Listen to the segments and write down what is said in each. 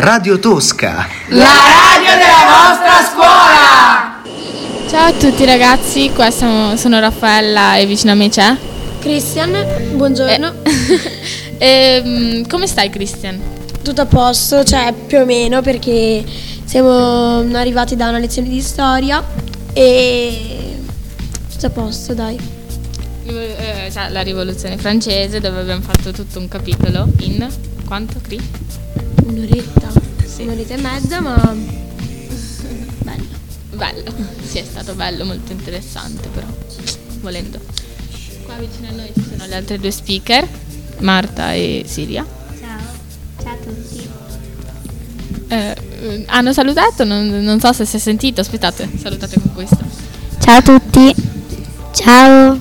Radio Tosca, la radio della nostra scuola! Ciao a tutti ragazzi, qua sono Raffaella e vicino a me c'è Christian, buongiorno. Come stai Christian? Tutto a posto, cioè più o meno, perché siamo arrivati da una lezione di storia e tutto a posto, dai. La rivoluzione francese, dove abbiamo fatto tutto un capitolo in quanto, Cri? Un'oretta, sì. Un'oretta e mezza, ma bello, sì, è stato bello, molto interessante, però volendo. Qua vicino a noi ci sono le altre due speaker, Marta e Siria. Ciao a tutti. Hanno salutato, non so se si è sentito, aspettate, salutate con questo. Ciao a tutti. Ciao.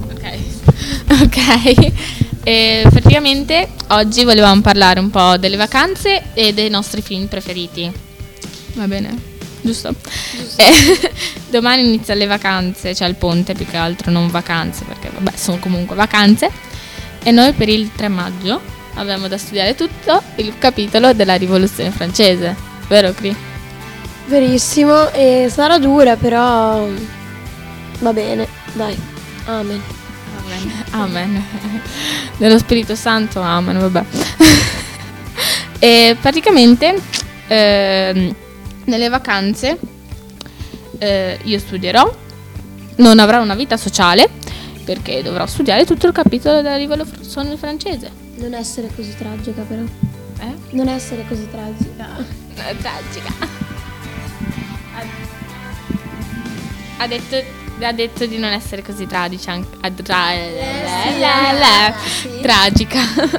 Ok. Praticamente oggi volevamo parlare un po' delle vacanze e dei nostri film preferiti. Va bene? Giusto? Domani iniziano le vacanze, cioè il ponte più che altro, non vacanze, perché vabbè sono comunque vacanze. E noi per il 3 maggio abbiamo da studiare tutto il capitolo della rivoluzione francese, vero Cri? Verissimo, e sarà dura, però va bene, dai, amen. Amen. Nello Spirito Santo, amen, vabbè. E praticamente nelle vacanze io studierò, non avrò una vita sociale perché dovrò studiare tutto il capitolo della rivoluzione francese. Non essere così tragica, però. Non essere così tragica. Tragica. Ha detto di non essere così tragica. Tragica.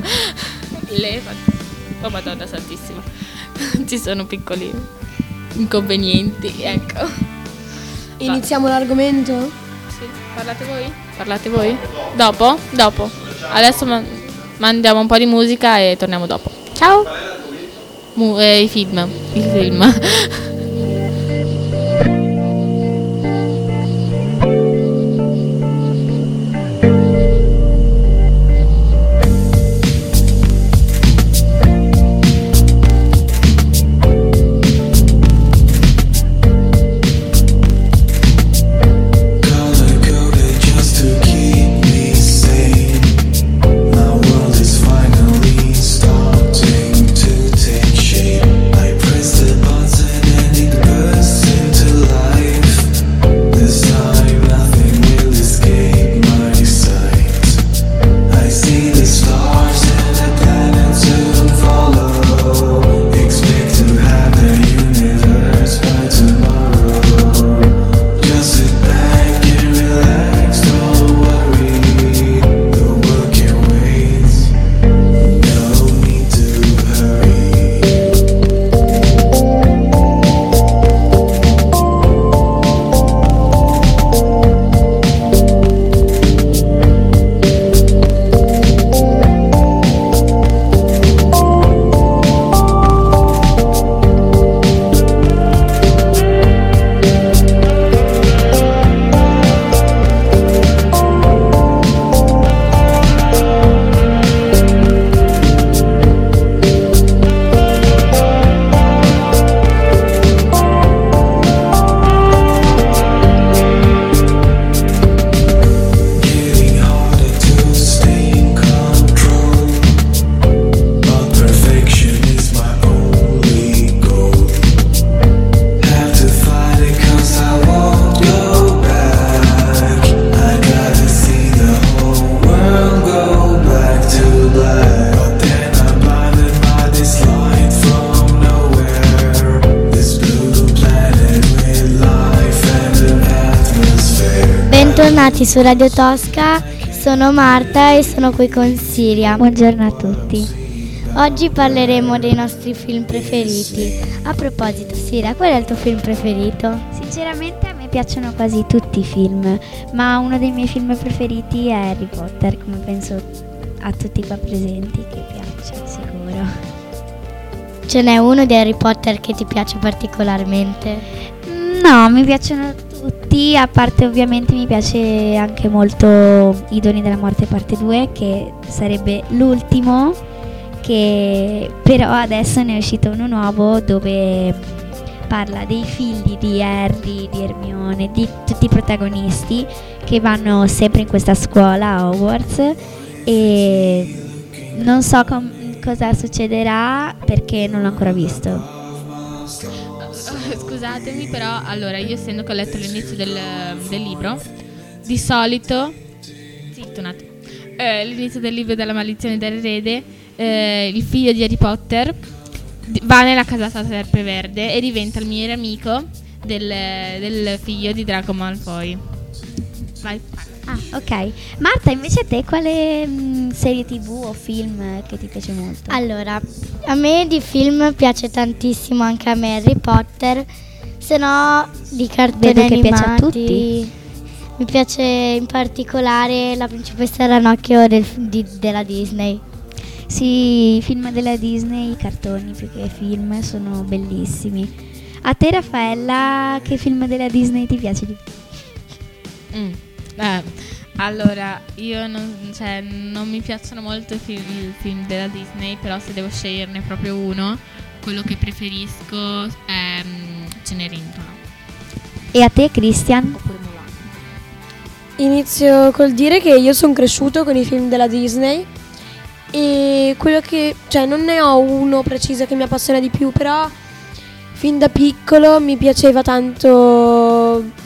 Oh Madonna Santissima. Ci sono piccoli inconvenienti, ecco. Iniziamo l'argomento? Sì, parlate voi? Dopo? Adesso mandiamo un po' di musica e torniamo dopo. Ciao. Il film. Bentornati su Radio Tosca, sono Marta e sono qui con Siria. Buongiorno a tutti. Oggi parleremo dei nostri film preferiti. A proposito, Siria, qual è il tuo film preferito? Sinceramente a me piacciono quasi tutti i film, ma uno dei miei film preferiti è Harry Potter, come penso a tutti qua presenti che piace, sicuro. Ce n'è uno di Harry Potter che ti piace particolarmente? No, mi piacciono tutti, a parte ovviamente mi piace anche molto I doni della morte parte 2, che sarebbe l'ultimo, che però adesso ne è uscito uno nuovo dove parla dei figli di Harry, di Hermione, di tutti i protagonisti che vanno sempre in questa scuola a Hogwarts, e non so cosa succederà perché non l'ho ancora visto. Scusatemi, però allora io, essendo che ho letto l'inizio del libro, di solito zitto un attimo, l'inizio del libro della maledizione dell'erede, il figlio di Harry Potter va nella casata Serpeverde e diventa il migliore amico del figlio di Draco Malfoy. Vai. Ah, ok. Marta, invece a te quale serie TV o film che ti piace molto? Allora, a me di film piace tantissimo anche a me Harry Potter, se no di cartoni Vedo che animati. piace a tutti. Mi piace in particolare La principessa Ranocchio della Disney. Sì, i film della Disney, i cartoni più che film, sono bellissimi. A te, Raffaella, che film della Disney ti piace di più? Allora, io non mi piacciono molto i film della Disney, però se devo sceglierne proprio uno, quello che preferisco è Cenerentola. E a te, Christian? Oppure Mulan. Inizio col dire che io sono cresciuto con i film della Disney e quello che, non ne ho uno preciso che mi appassiona di più, però fin da piccolo mi piaceva tanto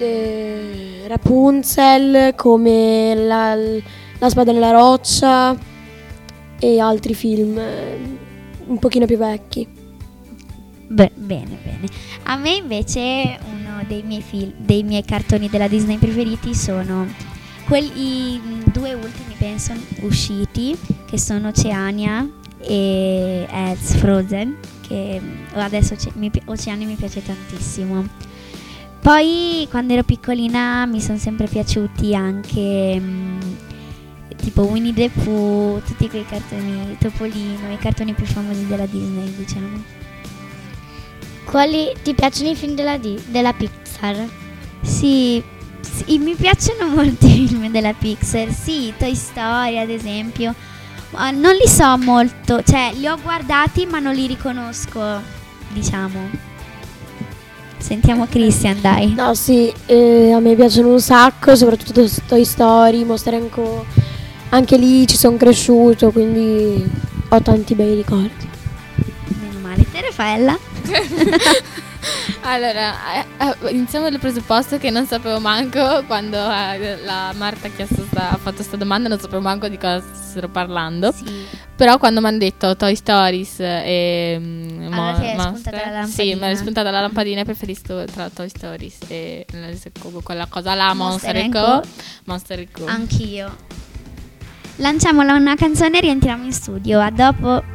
Rapunzel, come la spada nella roccia e altri film un pochino più vecchi. Bene, bene. A me invece uno dei miei cartoni della Disney preferiti sono quelli due ultimi, penso, usciti, che sono Oceania e Elsa Frozen, che adesso Oceania mi piace tantissimo. Poi quando ero piccolina mi sono sempre piaciuti anche tipo Winnie the Pooh, tutti quei cartoni, Topolino, i cartoni più famosi della Disney, diciamo. Quali ti piacciono i film della Pixar? Sì, mi piacciono molto i film della Pixar, sì, Toy Story ad esempio, ma non li so molto, li ho guardati ma non li riconosco, diciamo. Sentiamo Christian, dai. No, sì, a me piacciono un sacco, soprattutto Toy Story, Monster & Co. Anche lì ci sono cresciuto, quindi ho tanti bei ricordi. Meno male. Te, Raffaella? Allora, iniziamo dal presupposto che non sapevo manco quando la Marta ha fatto questa domanda, non sapevo manco di cosa stessero parlando. Sì. Però quando mi hanno detto Toy Stories e Allora ti è spuntata la lampadina. sì, mi è spuntata la lampadina e preferisco tra Toy Stories e quella cosa là, Monster & Co. Monster & Co. Anch'io. Lanciamo una canzone e rientriamo in studio. A dopo.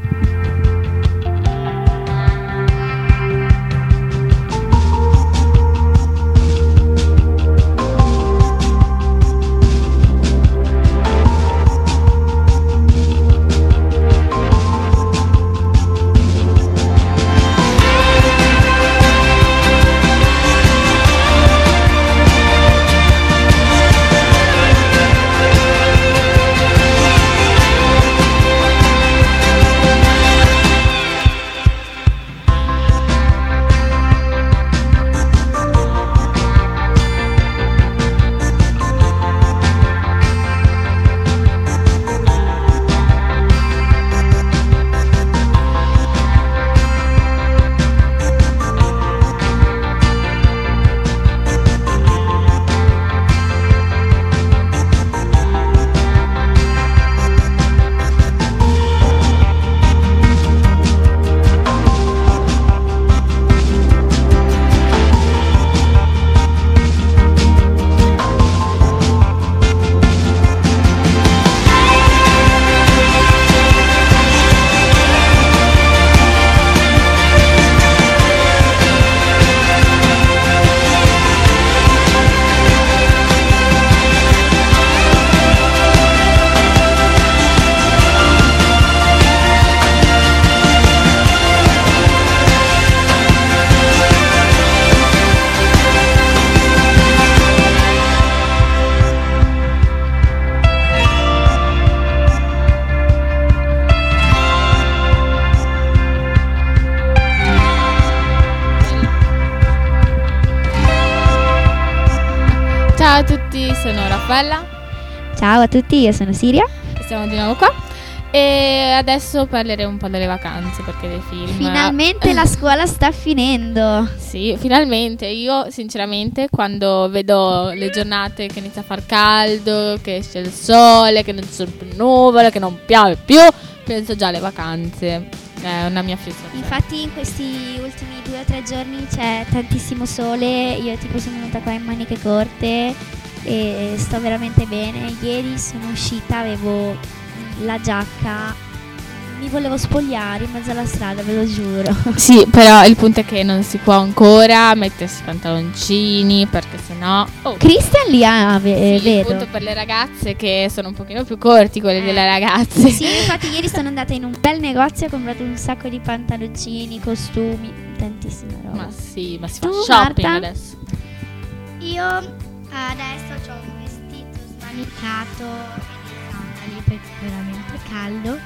sono Raffaella. Ciao a tutti, io sono Siria. E siamo di nuovo qua. E adesso parleremo un po' delle vacanze, perché dei film. Finalmente la scuola sta finendo. Sì, finalmente. Io sinceramente quando vedo le giornate che inizia a far caldo, che esce il sole, che non ci sono più nuvole, che non piove più, penso già alle vacanze. È una mia fissazione. Infatti in questi ultimi 2 o 3 giorni c'è tantissimo sole. Io tipo sono venuta qua in maniche corte e sto veramente bene. Ieri sono uscita, avevo la giacca, mi volevo spogliare in mezzo alla strada, ve lo giuro. Sì, però il punto è che non si può ancora mettersi i pantaloncini, perché sennò... Oh, Christian li ha, sì, vedo. appunto per le ragazze che sono un pochino più corti, quelli delle ragazze. Sì, infatti ieri sono andata in un bel negozio e ho comprato un sacco di pantaloncini, costumi, tantissima roba. Ma sì, ma si fa Tu, shopping Marta? adesso. Io adesso ho un vestito smanicato e dei sandali perché è veramente caldo.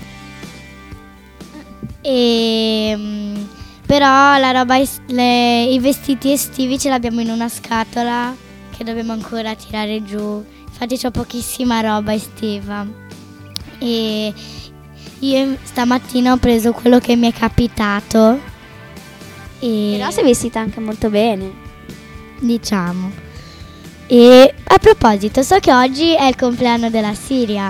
Però la roba i vestiti estivi ce l'abbiamo in una scatola che dobbiamo ancora tirare giù. Infatti c'ho pochissima roba estiva. E io stamattina ho preso quello che mi è capitato. Però sei vestita anche molto bene. Diciamo. E a proposito, so che oggi è il compleanno della Siria.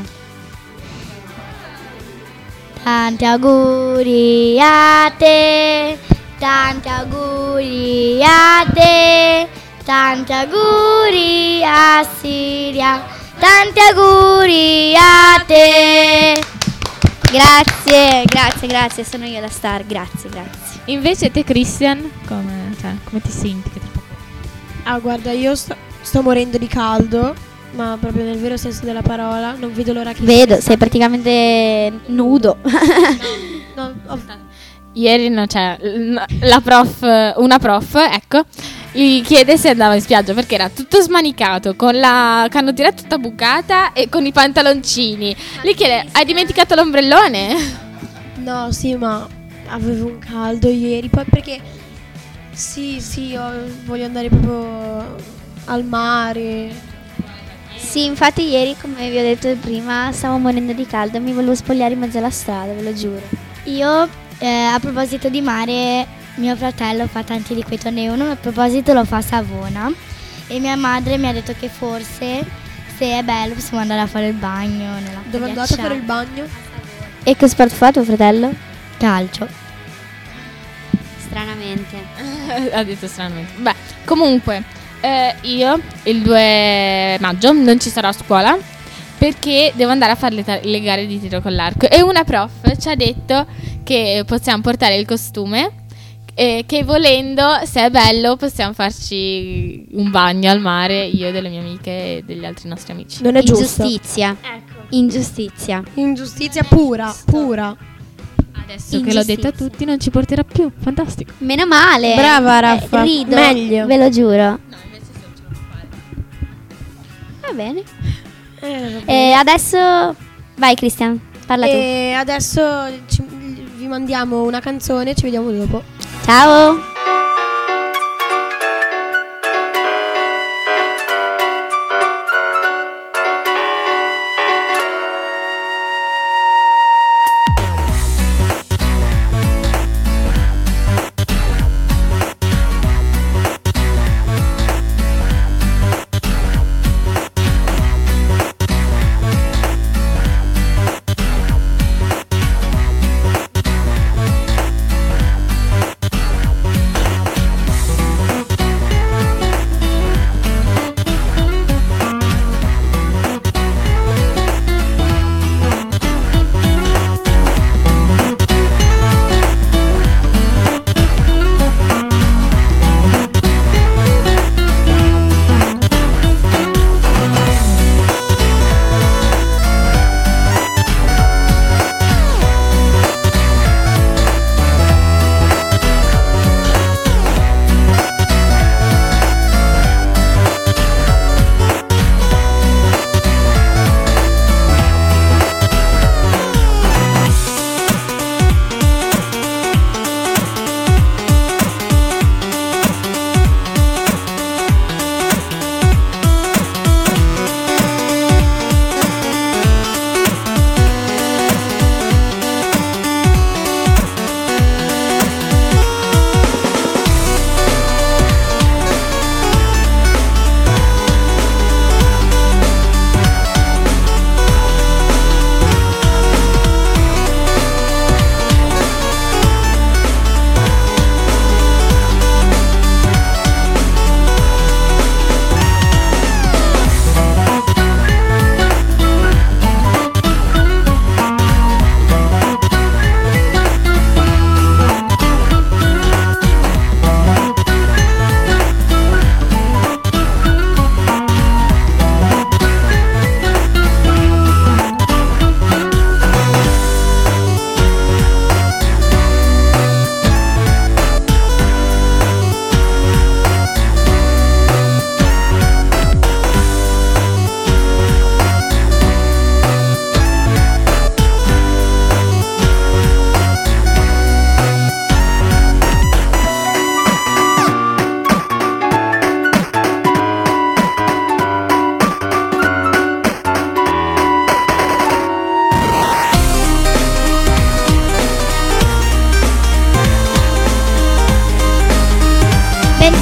Tanti auguri a te, tanti auguri a te, tanti auguri a Siria, tanti auguri a te. Grazie, sono io la star, grazie. Invece te, Christian, come ti senti? Guarda, io sto morendo di caldo, ma proprio nel vero senso della parola. Non vedo l'ora che... Vedo, sei praticamente nudo. Ieri una prof, ecco, gli chiede se andava in spiaggia perché era tutto smanicato, con la canottiera tutta bucata e con i pantaloncini. Gli chiede: hai dimenticato l'ombrellone? No, sì, ma avevo un caldo ieri, poi perché sì, voglio andare proprio al mare. Sì, infatti ieri, come vi ho detto prima, stavo morendo di caldo e mi volevo spogliare in mezzo alla strada, ve lo giuro. Io, a proposito di mare, mio fratello fa tanti di quei tornei. Uno a proposito lo fa a Savona e mia madre mi ha detto che forse, se è bello, possiamo andare a fare il bagno nella Dove andate a fare il bagno? E che sport fa tuo fratello? calcio. Stranamente. Ha detto stranamente. Beh, comunque, io il 2 maggio non ci sarò a scuola perché devo andare a fare le gare di tiro con l'arco. E una prof ci ha detto che possiamo portare il costume e che volendo, se è bello, possiamo farci un bagno al mare, io e delle mie amiche e degli altri nostri amici. Non è giusto. Ingiustizia. Ingiustizia. Ingiustizia pura. Adesso che l'ho detto a tutti non ci porterà più. Fantastico. Meno male. Brava, Raffa. Rido. Meglio. Ve lo giuro. No, invece se ce lo fare. Va bene. vabbè. E adesso vai Christian, parla tu. E adesso vi mandiamo una canzone, ci vediamo dopo. Ciao.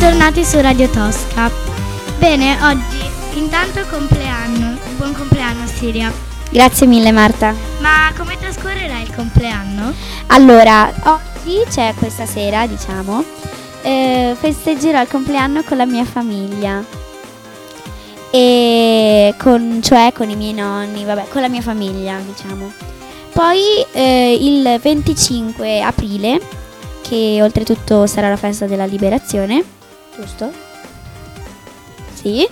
bentornati su Radio Tosca. Bene, oggi intanto compleanno. Buon compleanno Siria. Grazie mille Marta. Ma come trascorrerai il compleanno? Allora, oggi, cioè questa sera, diciamo, festeggerò il compleanno con la mia famiglia. Cioè con i miei nonni, vabbè, con la mia famiglia, diciamo. Poi il 25 aprile, che oltretutto sarà la festa della liberazione, giusto? Sì.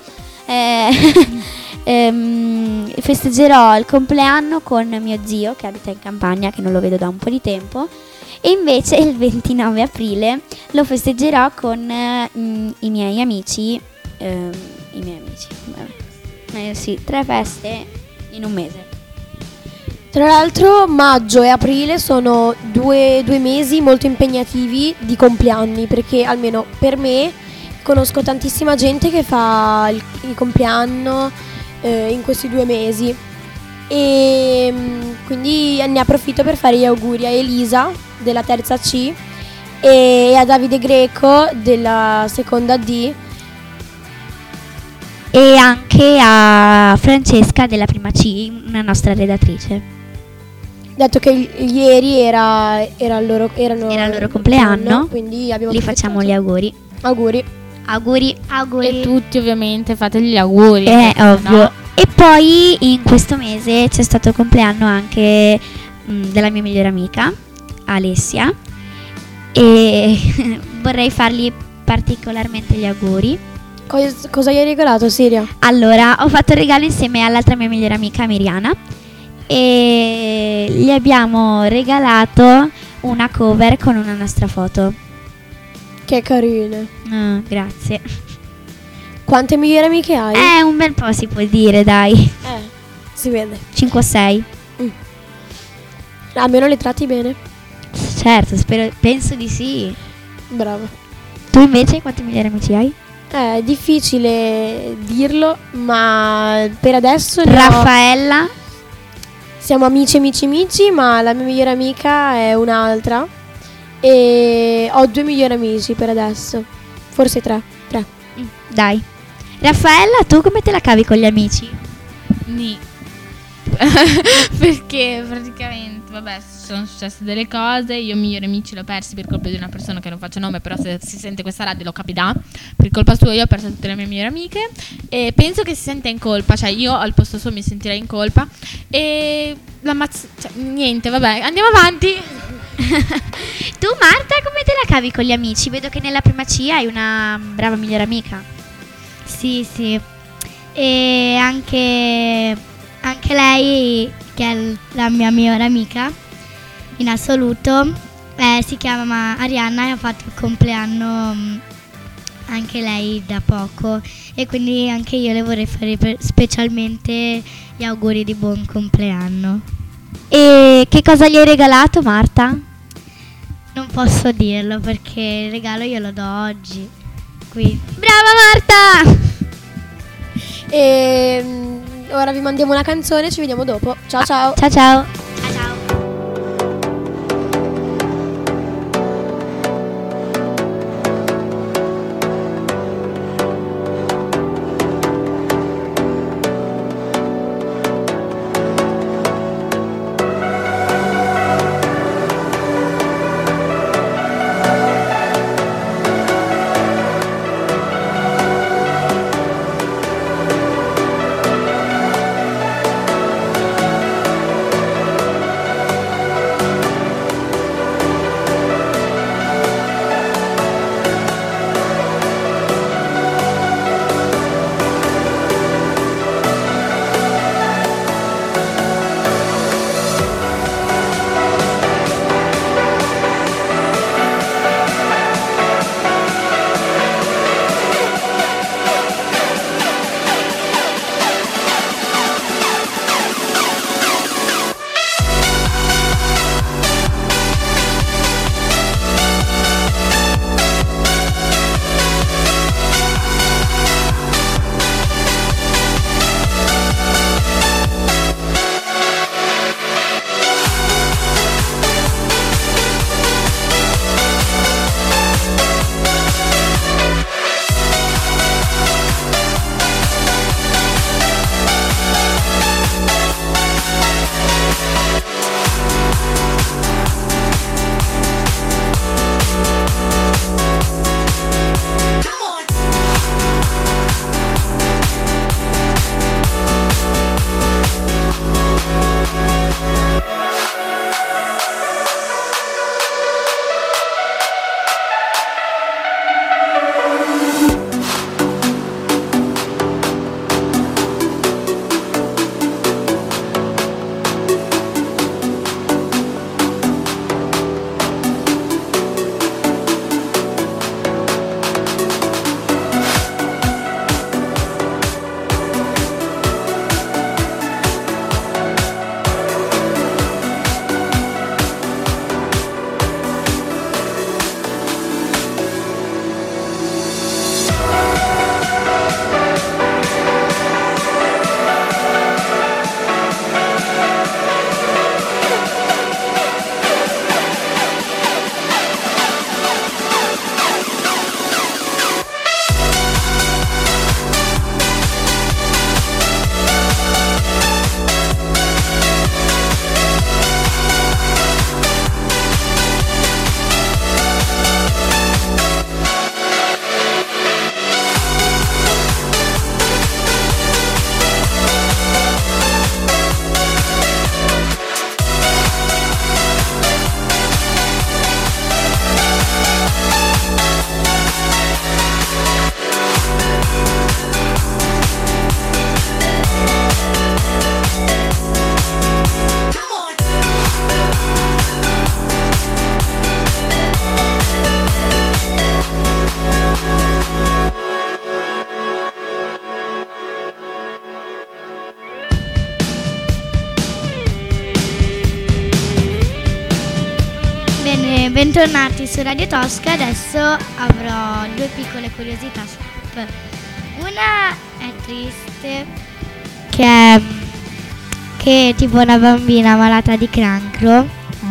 Festeggerò il compleanno con mio zio che abita in campagna, che non lo vedo da un po' di tempo, e invece il 29 aprile lo festeggerò con i miei amici. Sì, 3 feste in un mese. Tra l'altro maggio e aprile sono due mesi molto impegnativi di compleanni, perché almeno per me conosco tantissima gente che fa il compleanno in questi 2 mesi, e quindi ne approfitto per fare gli auguri a Elisa della terza C e a Davide Greco della seconda D, E anche a Francesca della prima C, una nostra redattrice. dato che ieri era il loro compleanno, quindi abbiamo Li facciamo gli auguri. auguri. Auguri. E tutti ovviamente fate gli auguri. È no? ovvio. E poi in questo mese c'è stato il compleanno anche della mia migliore amica, Alessia. E vorrei fargli particolarmente gli auguri. Cosa gli hai regalato, Siria? Allora, ho fatto il regalo insieme all'altra mia migliore amica, Miriana, e gli abbiamo regalato una cover con una nostra foto. Che carine. Grazie. Quante migliori amiche hai? Un bel po' si può dire, dai. Si vede. 5 o 6. Almeno le tratti bene. Certo, penso di sì. Brava. Tu invece quanti migliori amici hai? È difficile dirlo, ma per adesso Raffaella. siamo amici, ma la mia migliore amica è un'altra. E ho 2 migliori amici per adesso. Forse 3. Dai. Raffaella, tu come te la cavi con gli amici? Ni. Perché praticamente, vabbè, sono successe delle cose. Io i migliori amici l'ho persi per colpa di una persona che non faccio nome, però se si sente questa radio lo capirà. Per colpa sua io ho perso tutte le mie migliori amiche e penso che si senta in colpa, cioè io al posto suo mi sentirei in colpa. E niente, vabbè, andiamo avanti. Tu Marta, come te la cavi con gli amici? Vedo che nella prima C hai una brava migliore amica. Sì. E anche lei, che è la mia migliore amica in assoluto, si chiama Arianna e ha fatto il compleanno anche lei da poco, e quindi anche io le vorrei fare specialmente gli auguri di buon compleanno. E che cosa gli hai regalato, Marta? Non posso dirlo perché il regalo glielo do oggi. Quindi. Brava Marta! E ora vi mandiamo una canzone, ci vediamo dopo. Ciao ciao. Ciao ciao. Bentornati su Radio Tosca, adesso avrò due piccole curiosità. Una è triste, che è tipo una bambina malata di cancro.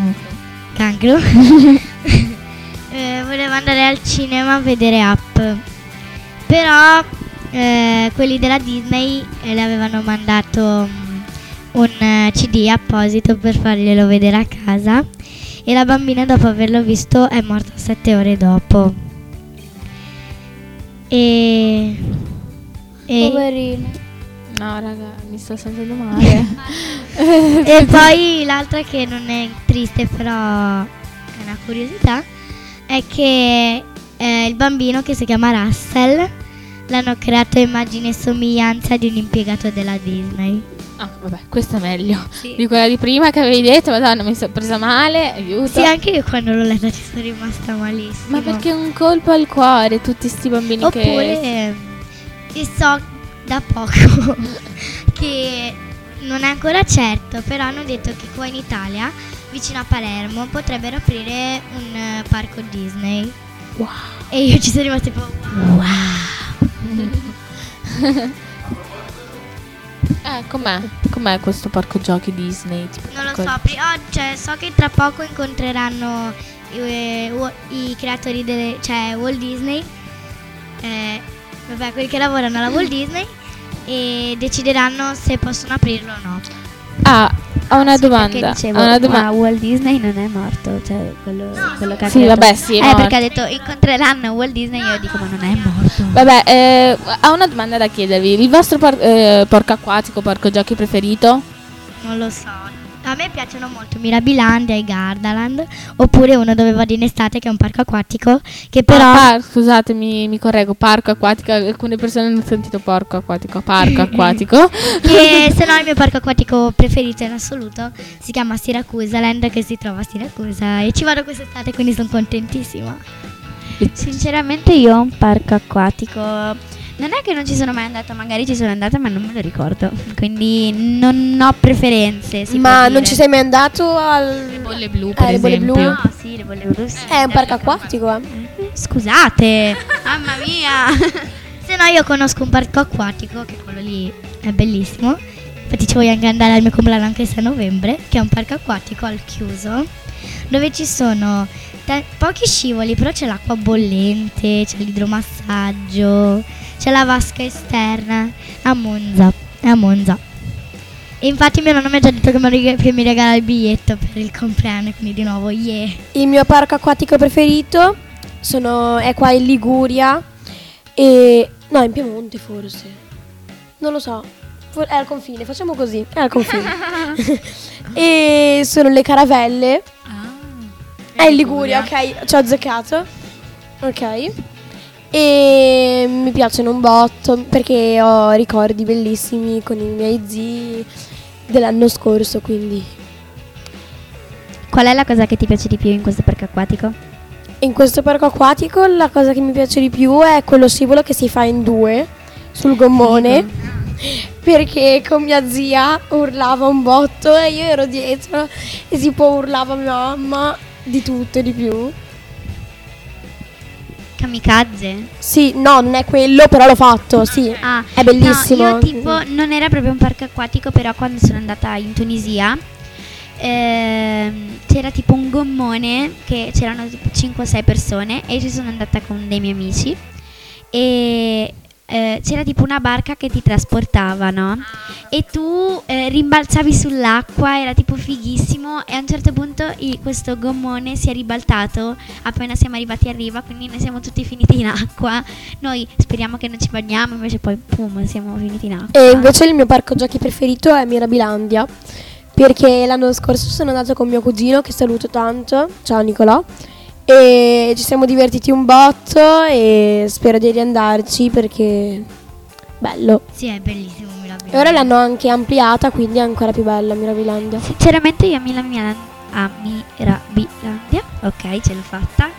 Voleva andare al cinema a vedere Up, però quelli della Disney le avevano mandato un CD apposito per farglielo vedere a casa, e la bambina, dopo averlo visto, è morta 7 ore dopo. Poverino. No, raga, mi sto sentendo male. E poi l'altra, che non è triste però è una curiosità, è che il bambino, che si chiama Russell, l'hanno creato a immagine e somiglianza di un impiegato della Disney. Ah, vabbè, questa è meglio Sì. di quella di prima che avevi detto. Madonna, mi sono presa male, aiuto. Sì, anche io quando l'ho letta ci sono rimasta malissimo. Ma perché un colpo al cuore tutti sti bambini Oppure che so da poco che non è ancora certo, però hanno detto che qua in Italia, vicino a Palermo, potrebbero aprire un parco Disney. Wow. E io ci sono rimasta tipo wow. Com'è questo parco giochi Disney? Tipo Non lo piccolo? so, so che tra poco incontreranno i creatori cioè Walt Disney, quelli che lavorano alla Walt Disney, e decideranno se possono aprirlo o no. Ah, ho una Perché domanda. dicevo, Ho una ma domanda. Walt Disney non è morto, cioè quello che ha Sì, creato. vabbè, sì, è morto. perché ha detto incontreranno Walt Disney, io dico ma non è morto. Vabbè, ho una domanda da chiedervi. Il vostro parco acquatico, parco giochi preferito? Non lo so. A me piacciono molto Mirabilandia e Gardaland, oppure uno dove vado in estate, che è un parco acquatico, che però Scusatemi, mi correggo, parco acquatico. Alcune persone hanno sentito parco acquatico. che se no il mio parco acquatico preferito in assoluto si chiama Siracusaland, che si trova a Siracusa, e ci vado quest'estate, quindi sono contentissima. Sinceramente io ho un parco acquatico. Non è che non ci sono mai andata, magari ci sono andata ma non me lo ricordo. Quindi non ho preferenze. si può Ma dire. non ci sei mai andato al... Le bolle blu, per le bolle esempio. blu? No, sì, le blu. Sì. È un parco acquatico, eh. Scusate, mamma mia. Se no io conosco un parco acquatico, che quello lì è bellissimo, infatti ci voglio anche andare al mio compleanno, anche se a novembre, che è un parco acquatico al chiuso, dove ci sono pochi scivoli, però c'è l'acqua bollente, c'è l'idromassaggio, c'è la vasca esterna a Monza. E infatti mio nonno mi ha già detto che mi regala il biglietto per il compleanno, quindi di nuovo yeah. Il mio parco acquatico preferito è qua in Liguria e... no, in Piemonte forse. Non lo so. È al confine, facciamo così. È al confine. E sono le caravelle. È in Liguria, ok, ci ho azzeccato. Ok. E mi piacciono un botto perché ho ricordi bellissimi con i miei zii dell'anno scorso, quindi Qual è la cosa che ti piace di più in questo parco acquatico? in questo parco acquatico la cosa che mi piace di più è quello scivolo che si fa in due sul gommone, perché con mia zia urlava un botto e io ero dietro e tipo urlava mia mamma di tutto e di più. Kamikaze? Sì, no, non è quello, però l'ho fatto, sì. Ah, È bellissimo. No, io tipo non era proprio un parco acquatico, però quando sono andata in Tunisia c'era tipo un gommone che c'erano tipo 5-6 persone e ci sono andata con dei miei amici e c'era tipo una barca che ti trasportava, no? E tu rimbalzavi sull'acqua, era tipo fighissimo, e a un certo punto questo gommone si è ribaltato appena siamo arrivati a riva, quindi noi siamo tutti finiti in acqua. Noi speriamo che non ci bagniamo, invece poi pum, siamo finiti in acqua. E invece il mio parco giochi preferito è Mirabilandia, perché l'anno scorso sono andata con mio cugino, che saluto tanto, ciao Nicolò, e ci siamo divertiti un botto e spero di riandarci perché bello. Sì, è bellissimo E Mirabilandia. ora l'hanno anche ampliata, quindi è ancora più bella Mirabilandia. Sinceramente io a Mirabilandia, ok, ce l'ho fatta.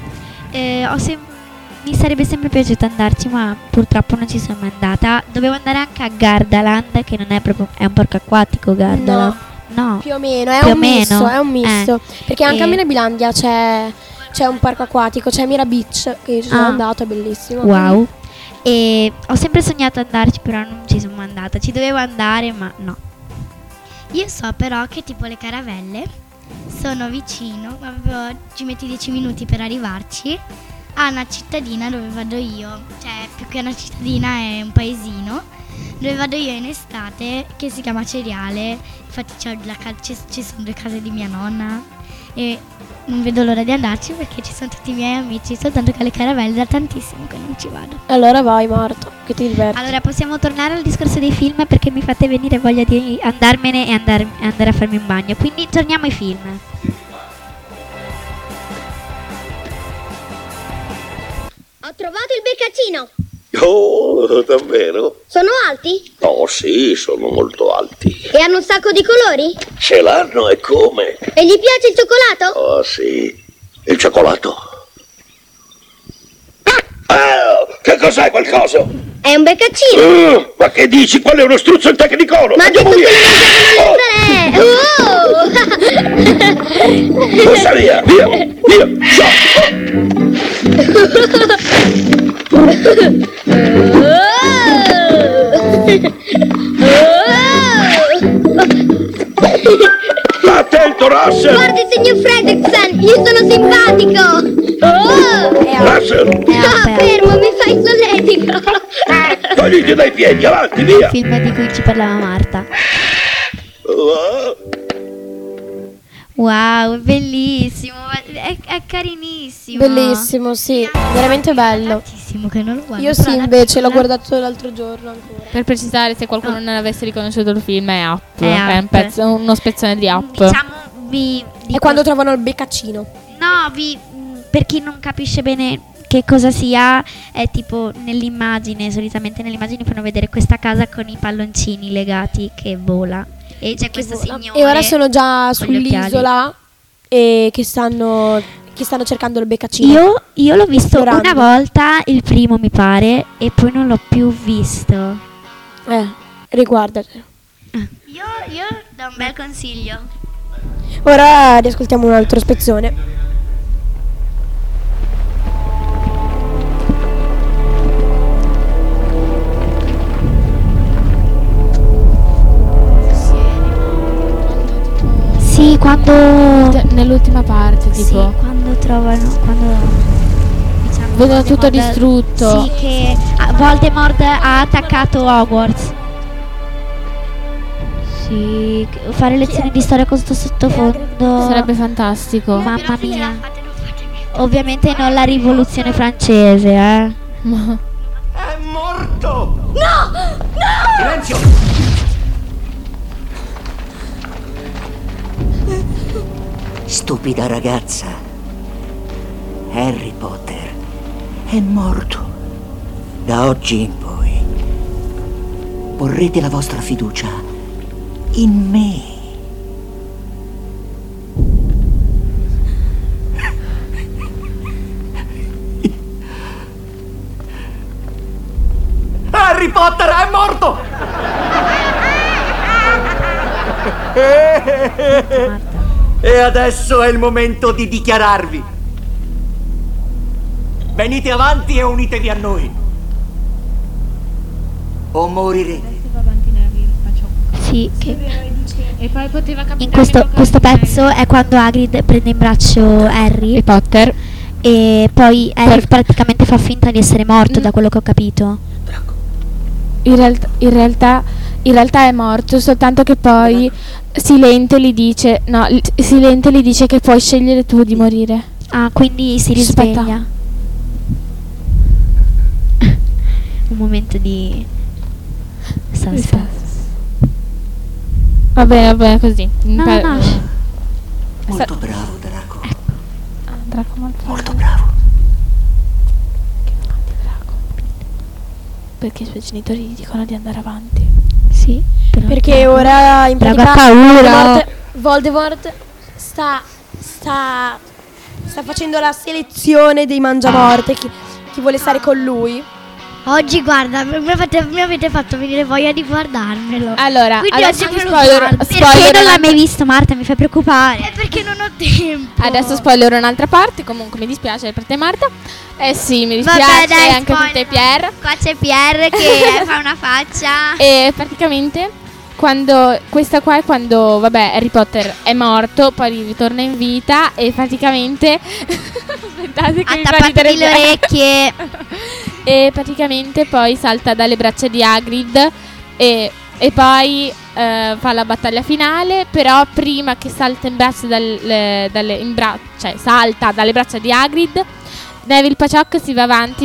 Mi sarebbe sempre piaciuto andarci, ma purtroppo non ci sono mai andata. Dovevo andare anche a Gardaland, che non è proprio, è un parco acquatico Gardaland. No. Più o meno, è Più un o misto, meno. è un misto. Perché anche a E- Mirabilandia c'è c'è un parco acquatico, c'è Mira Beach, che io ci sono andato, è bellissimo. Wow. E ho sempre sognato andarci, però non ci sono mai andata. Ci dovevo andare, ma no. Io so però che tipo le caravelle sono vicino, proprio ci metti 10 minuti per arrivarci, a una cittadina dove vado io, cioè più che una cittadina è un paesino, dove vado io in estate, che si chiama Ceriale. Infatti ci sono 2 case di mia nonna e non vedo l'ora di andarci perché ci sono tutti i miei amici, soltanto che alle caravelle da tantissimo che non ci vado. Allora vai Marta, che ti diverti. Allora possiamo tornare al discorso dei film, perché mi fate venire voglia di andarmene e andare a farmi un bagno. Quindi torniamo ai film. Ho trovato il beccaccino. Oh, davvero? Sono alti? Oh sì, sono molto alti. E hanno un sacco di colori? Ce l'hanno e come? E gli piace il cioccolato? Oh sì, il cioccolato. Che cos'è quel coso? È un beccaccino. Ma che dici? Quello è uno struzzo in tecnicolor. Ma Andiamo tutti via. li mangiavano le zane. Sta via, Attento, Russell! Guardi, signor Fredrickson, gli sono simpatico. Russell! Fermo, mi fai solletico. Togliti dai piedi, avanti, via! Il film di cui ci parlava Marta. Wow, bellissimo, è carinissimo. Bellissimo, sì, veramente bello. Tantissimo che non lo guardo. Io sì, invece l'ho guardato l'altro giorno ancora. Per precisare, se qualcuno non avesse riconosciuto il film, è Up. È È Up. uno spezzone di Up. Diciamo, vi È dico- quando trovano il beccaccino. No, per chi non capisce bene che cosa sia, è tipo nell'immagine, solitamente nell'immagine fanno vedere questa casa con i palloncini legati che vola. E c'è questo signore. E ora sono già con gli occhiali. sull'isola e che stanno cercando il beccaccino. Io l'ho visto Esplorando. una volta, il primo mi pare, e poi non l'ho più visto. Riguardatelo. Io do un bel consiglio. Ora riascoltiamo un altro spezzone. Sì, quando Nell'ultima parte, tipo. Sì, quando diciamo, Vedono tutto Voldemort- distrutto. Sì, che Voldemort ha attaccato Hogwarts. Sì, fare lezioni di storia con sto sottofondo Sarebbe fantastico. Mamma mia. Ovviamente non la rivoluzione francese, È morto! No! Silenzio! Stupida ragazza, Harry Potter è morto. Da oggi in poi porrete la vostra fiducia in me. Harry Potter è morto! E adesso è il momento di dichiararvi. Venite avanti e unitevi a noi. O morirete. sì, che E poi poteva capitare in questo pezzo è quando Hagrid prende in braccio Harry e Potter. e poi Harry praticamente fa finta di essere morto, da quello che ho capito. In realtà è morto, soltanto che poi Silente gli dice che puoi scegliere tu di morire. Ah, quindi si Aspetta. risveglia. Un momento di suspense. Va bene così. No. Molto bravo, Draco. Draco Malfoy. Molto bravo. Perché i suoi genitori gli dicono di andare avanti. Sì, però Perché ora in Drago pratica ha paura. Voldemort sta facendo la selezione dei mangiamorte, chi vuole stare con lui. Oggi guarda, mi avete fatto venire voglia di guardarmelo. Allora, Quindi adesso oggi ti me lo spoiler, guardo. Perché spoiler non l'hai un'altra- mai visto, Marta? Mi fai preoccupare. È perché non ho tempo. Adesso spoiler un'altra parte. Comunque mi dispiace per te, Marta. Eh sì, mi dispiace Vabbè, dai, anche per te, spoiler. Pier. Qua c'è Pierre che fa una faccia. E praticamente questa qua è quando, vabbè, Harry Potter è morto, poi ritorna in vita e praticamente aspettate che mi fa ridere Attappatevi le orecchie. e praticamente poi salta dalle braccia di Hagrid e poi fa la battaglia finale, però prima che salta in braccio cioè salta dalle braccia di Hagrid, Neville Paciocco si va avanti,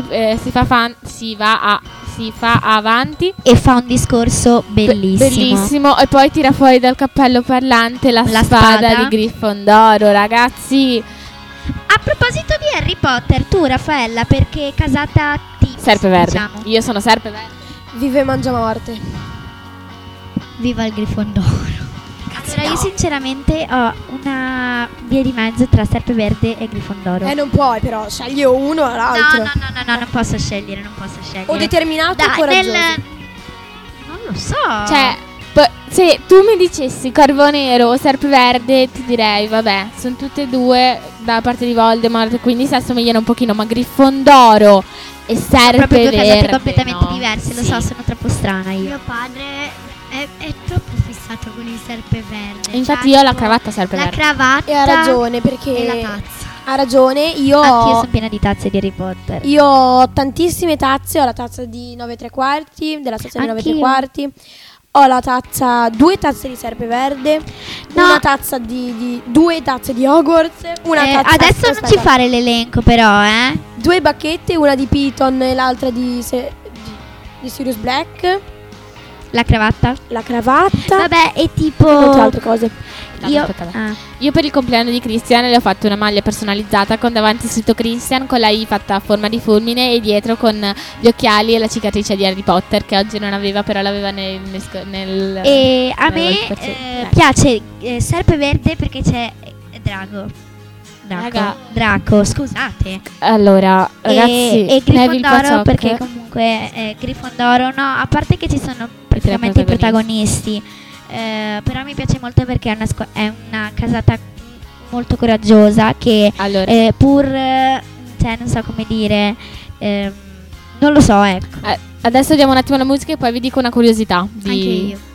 si fa avanti E fa un discorso bellissimo. bellissimo e poi tira fuori dal cappello parlante la spada di Grifondoro, ragazzi. A proposito di Harry Potter, tu Raffaella, perché casata tipi? Serpeverde. Diciamo. Io sono Serpeverde. Vive e mangia morte. Viva il Grifondoro. Allora io sinceramente ho una via di mezzo tra Serpeverde e Grifondoro. Non puoi però, scegli uno o No, l'altro. no, non posso scegliere, O determinato o Dai, coraggioso. Non lo so. Cioè, se tu mi dicessi Corvo Nero o Serpeverde, ti direi, vabbè, sono tutte e due da parte di Voldemort, quindi si assomigliano un pochino, ma Grifondoro e sono proprio due casate Serpeverde completamente no. diverse, lo Sì. so, sono troppo strana io. Mio padre è troppo fissato con il serpeverde. Infatti Cioè, io ho la tipo, cravatta La Serpeverde. cravatta E ha ragione perché e la tazza. ha ragione, io Anch'io sono ho, piena di tazze di Harry Potter. io ho tantissime tazze, ho la tazza di 9 3 quarti, della stazione 9 3 Anch'io. quarti. Ho la tazza, 2 tazze di Serpeverde, No. una tazza di 2 tazze di Hogwarts, una tazza Adesso non ci fare l'elenco però, 2 bacchette, una di Piton e l'altra di Sirius Black, La cravatta. la cravatta Vabbè, e e tipo molte altre cose. No, io aspetta, ah. Io per il compleanno di Christian le ho fatto una maglia personalizzata con davanti scritto Christian con la I fatta a forma di fulmine e dietro con gli occhiali e la cicatrice di Harry Potter che oggi non aveva, però l'aveva nel E a nel me dai. piace Serpeverde perché c'è Raga. Draco, scusate. Allora, ragazzi, e Neville Grifondoro Paciocco- perché comunque Grifondoro no, a parte che ci sono praticamente i protagonisti, però mi piace molto perché è una casata molto coraggiosa che Allora, cioè non so come dire, non lo so, ecco. adesso diamo un attimo la musica e poi vi dico una curiosità di Anche io.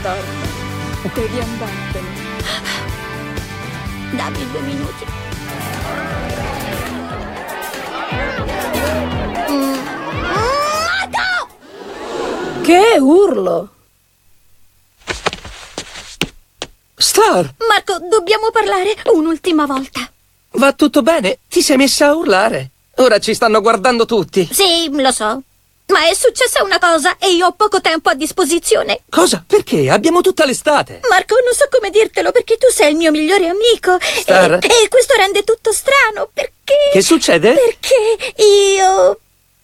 Storm. Devi andartene. Dammi 2 minuti. Che urlo! Star, Marco, dobbiamo parlare un'ultima volta. va tutto bene? Ti sei messa a urlare. Ora ci stanno guardando tutti. Sì, lo so. Ma è successa una cosa e io ho poco tempo a disposizione. Cosa? Perché? Abbiamo tutta l'estate. Marco, non so come dirtelo perché tu sei il mio migliore amico. Star. E questo rende tutto strano perché... Che succede? Perché io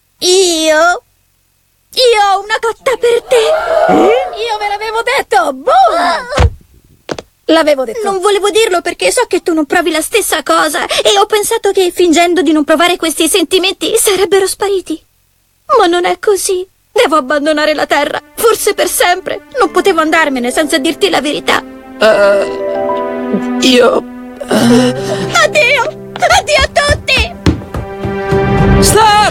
ho una cotta per te. Io ve l'avevo detto! Boom! L'avevo detto. Non volevo dirlo perché so che tu non provi la stessa cosa e ho pensato che fingendo di non provare questi sentimenti sarebbero spariti. Ma non è così. Devo abbandonare la Terra, forse per sempre. Non potevo andarmene senza dirti la verità. Io... Addio! Addio a tutti! Star!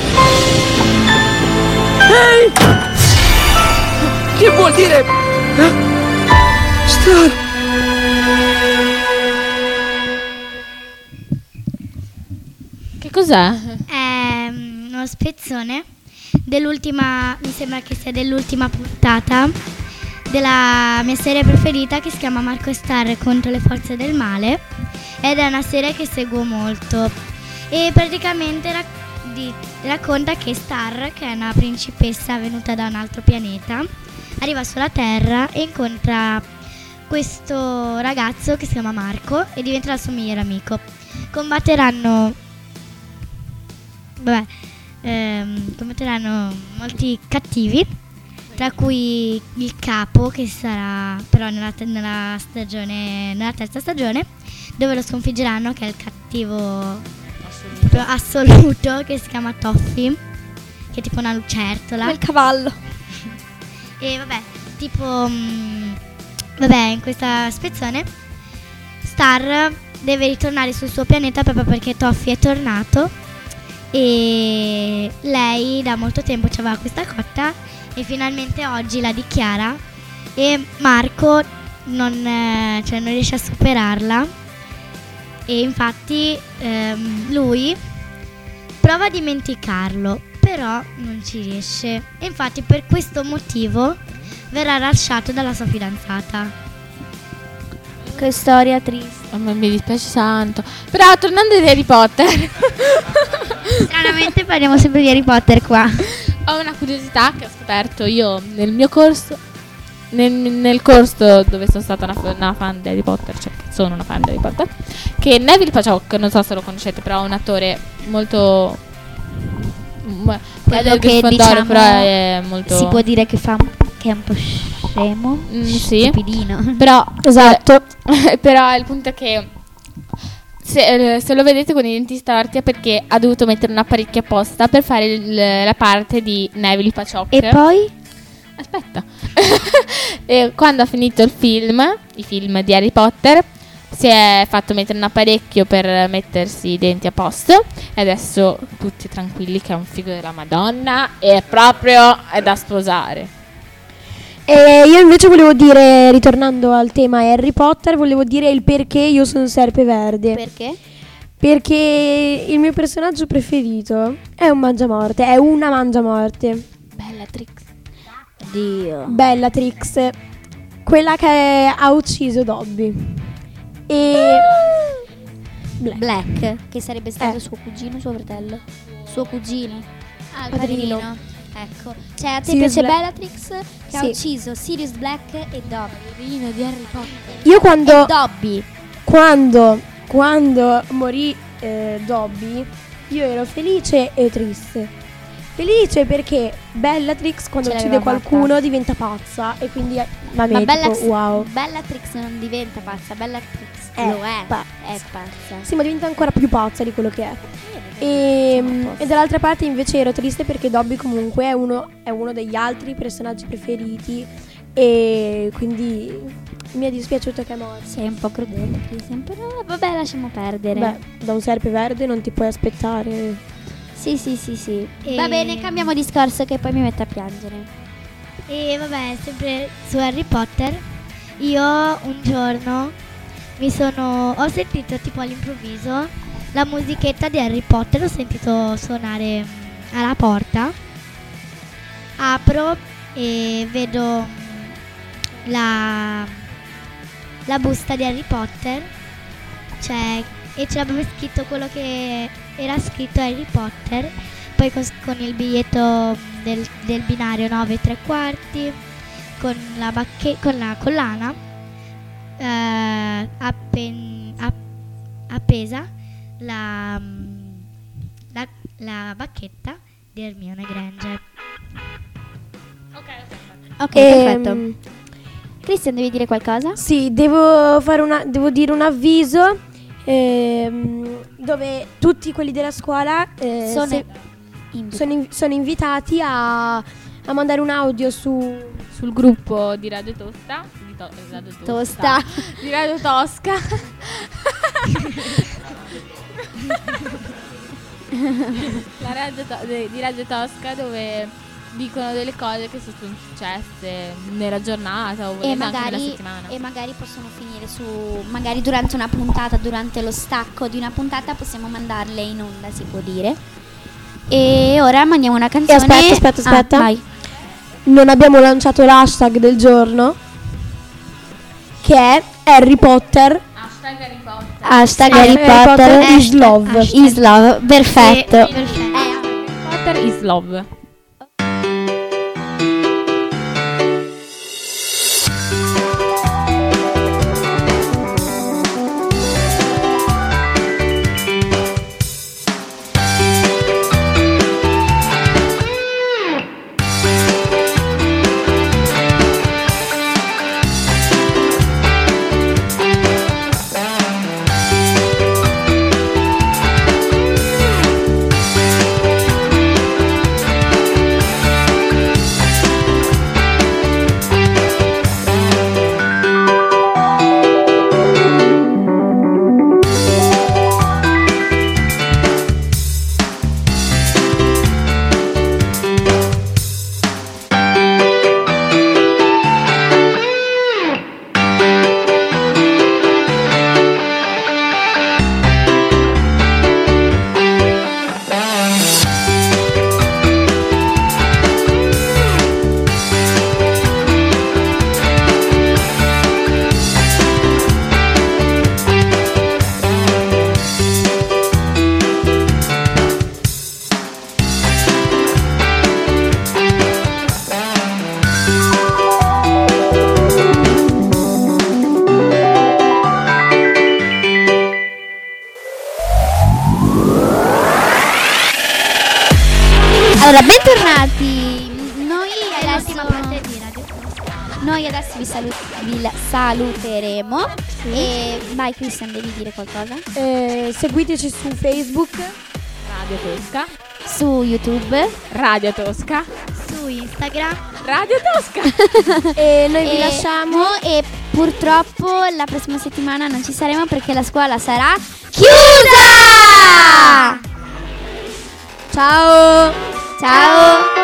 Ehi! Che vuol dire? Star! Che cos'è? È uno spezzone dell'ultima, mi sembra che sia dell'ultima puntata della mia serie preferita che si chiama Marco e Star contro le forze del male ed è una serie che seguo molto e praticamente racconta che Star, che è una principessa venuta da un altro pianeta, arriva sulla Terra e incontra questo ragazzo che si chiama Marco e diventerà il suo migliore amico. Combatteranno molti cattivi, tra cui il capo, che sarà però nella terza stagione, dove lo sconfiggeranno, che è il cattivo assoluto, che si chiama Toffee, che è tipo una lucertola. Il cavallo. E in questa spezzone Star deve ritornare sul suo pianeta proprio perché Toffee è tornato e lei da molto tempo aveva questa cotta e finalmente oggi la dichiara e Marco non riesce a superarla e infatti lui prova a dimenticarlo, però non ci riesce e infatti per questo motivo verrà lasciato dalla sua fidanzata. Che storia triste. Mi dispiace tanto. Però tornando ad Harry Potter Stranamente parliamo sempre di Harry Potter qua. ho una curiosità che ho scoperto io nel mio corso, nel corso dove sono stata una fan di Harry Potter, cioè che sono una fan di Harry Potter, che Neville Paciocco, non so se lo conoscete, però è un attore molto Quello che Gryffondor, però è molto, si può dire che è un po' scemo, sì, stupidino. però Esatto. però il punto è che se lo vedete con i denti storti è perché ha dovuto mettere un apparecchio apposta per fare la parte di Neville Paciocco. E poi? Aspetta. E quando ha finito i film di Harry Potter, si è fatto mettere un apparecchio per mettersi i denti a posto e adesso tutti tranquilli che è un figo della Madonna e proprio è da sposare. E io invece volevo dire, ritornando al tema Harry Potter, volevo dire il perché io sono Serpeverde. Perché? Perché il mio personaggio preferito è un mangiamorte, è una mangiamorte. Bellatrix. Dio. Bellatrix, quella che ha ucciso Dobby. E Black, che sarebbe stato suo cugino, suo fratello. Suo cugino. Ah, il Padrino. padrino. Ecco. Cioè a te Sirius piace Black. Bellatrix che ha Sì. ucciso Sirius Black e Dobby. Padrino di Harry Potter. io E Dobby. quando morì Dobby, io ero felice e triste. Felice perché Bellatrix quando Ce uccide l'aveva qualcuno fatta. diventa pazza e quindi Ma tipo, wow. Bellatrix non diventa pazza, Bellatrix È lo è. pazza. È pazza. Sì, ma diventa ancora più pazza di quello che è. E dall'altra parte invece ero triste perché Dobby comunque è uno degli altri personaggi preferiti e quindi mi è dispiaciuto che è morto. Sei un po' crudele, Christian, però vabbè, lasciamo perdere. Beh, da un Serpeverde non ti puoi aspettare. Sì. E- Va bene, cambiamo discorso che poi mi metto a piangere. E vabbè, sempre su Harry Potter Io un giorno ho sentito tipo all'improvviso la musichetta di Harry Potter, ho sentito suonare alla porta. Apro e vedo la busta di Harry Potter, e c'era proprio scritto quello che era scritto Harry Potter, poi con il biglietto del binario 9 3/4, con la collana appesa la bacchetta di Hermione Granger. Ok, perfetto. Christian, devi dire qualcosa? Sì, devo dire un avviso dove tutti quelli della scuola sono invitati a mandare un audio sul gruppo di Radio Tosta. Di Radio Tosca. Di Radio Tosca, dove dicono delle cose che sono successe nella giornata o anche nella settimana. E magari possono finire magari durante una puntata, durante lo stacco di una puntata possiamo mandarle in onda, si può dire. E ora mandiamo una canzone. Aspetta. Vai. Non abbiamo lanciato l'hashtag del giorno, che è Harry Potter. Hashtag Harry Potter is love. Is love, perfetto. Harry Potter is love. Allora, bentornati. Noi adesso vi saluteremo. Sì. E vai Christian, devi dire qualcosa? Seguiteci su Facebook, Radio Tosca. Su YouTube, Radio Tosca. Su Instagram, Radio Tosca. e noi vi lasciamo. E purtroppo la prossima settimana non ci saremo perché la scuola sarà chiusa. Ciao. Ciao.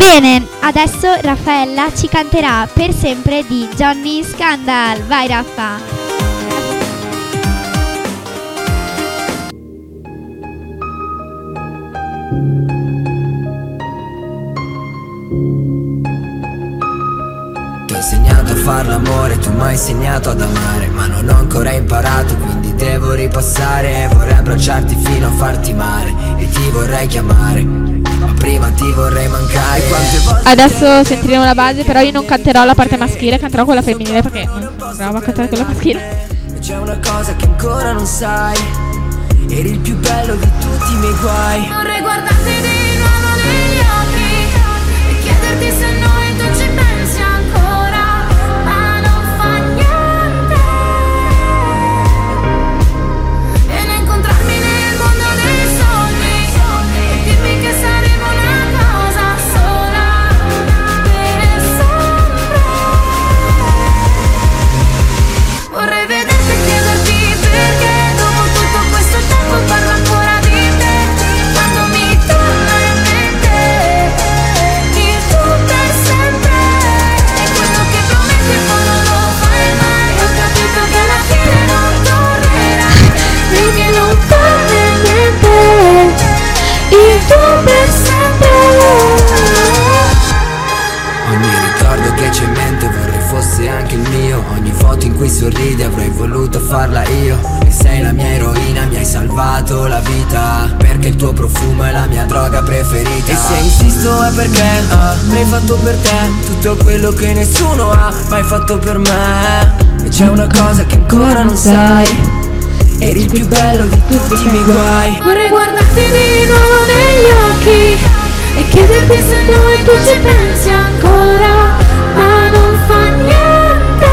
Bene, adesso Raffaella ci canterà Per sempre di Johnny Scandal. Vai Raffa! Ti ho insegnato a far l'amore, tu mi hai insegnato ad amare, ma non ho ancora imparato, quindi devo ripassare. Vorrei abbracciarti fino a farti male e ti vorrei chiamare, ma prima ti vorrei mancare. Quante volte Adesso sentiremo la base, però io non canterò la parte maschile, canterò quella femminile perché non provo a cantare quella maschile. c'è una cosa che ancora non sai, eri il più bello di tutti i miei guai. Vorrei guardarti di nuovo negli occhi e chiederti se noi tu ci pensi ancora, ma non fa niente. E incontrarmi nel mondo dei sogni e dirmi che saremo una cosa sola per sempre. Vorrei vederti e chiederti perché dopo tutto questo tempo parlo ancora di te. Quando mi torna in mente il tu per sempre è quello che prometti e poi non lo fai mai. Ho capito che alla fine non tornerai, perché non torna niente il tu per sempre. Ogni ricordo che c'è in mente vorrei fosse anche il mio. Ogni foto in cui sorridi avrei voluto farla io. E sei la mia eroina, mi hai salvato la vita, perché il tuo profumo è la mia droga preferita. E se insisto è perché avrei fatto per te tutto quello che nessuno ha mai fatto per me. E c'è una cosa che ancora non sai, eri il più bello di tutti i miei guai. Vorrei guardarti di nuovo negli occhi e chiederti se noi tu ci pensi ancora, ma non fa niente.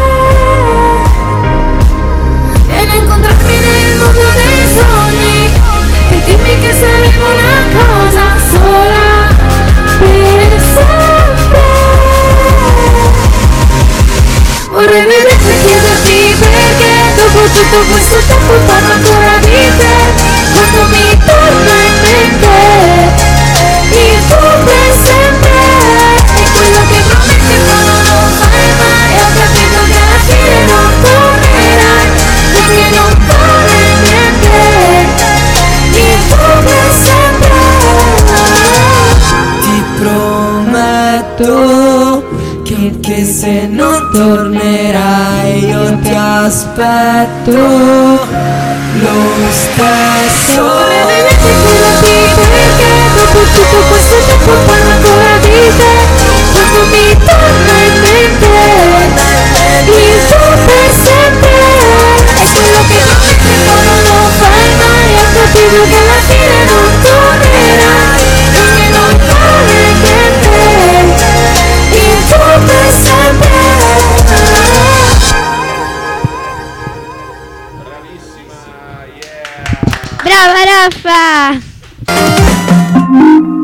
E incontrarmi nel mondo dei sogni e dirmi che saremo una cosa sola per sempre. Vorrei vederti e chiederti perché dopo tutto questo tempo parlo ancora di te. Quando mi torna in mente il tuo per sempre è quello che prometti e poi non lo fai mai. Ho capito che alla fine non tornerai, perché non vale niente il tuo per sempre. Ti prometto che anche se non tornerai io ti aspetto lo stesso. Vorrei vederti e chiederti perché dopo tutto questo tempo parlo ancora di te. Quando mi torna in mente il tuo per sempre è quello che prometti e poi non lo fai mai. Ho capito che alla fine non tornerai, perché non vale niente il tuo per sempre. Brava Raffa!